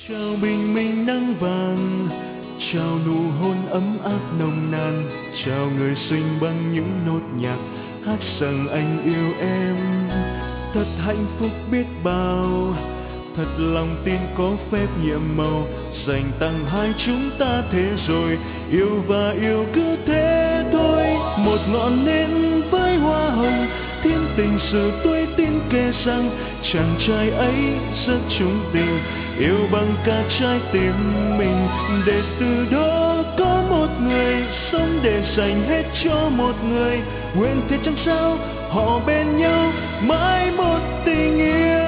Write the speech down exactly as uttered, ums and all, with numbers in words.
Chào bình minh nắng vàng, chào nụ hôn ấm áp nồng nàn, chào người sinh bằng những nốt nhạc hát rằng anh yêu em. Thật hạnh phúc biết bao, thật lòng tin có phép nhiệm màu, dành tặng hai chúng ta thế rồi, yêu và yêu cứ thế thôi. Một ngọn nến với hoa hồng, thiên tình sự tôi tin kể rằng chàng trai ấy rất chung tình, yêu bằng cả trái tim mình, để từ đó có một người sống để dành hết cho một người. Nguyện thế chẳng sao họ bên nhau mãi một tình yêu.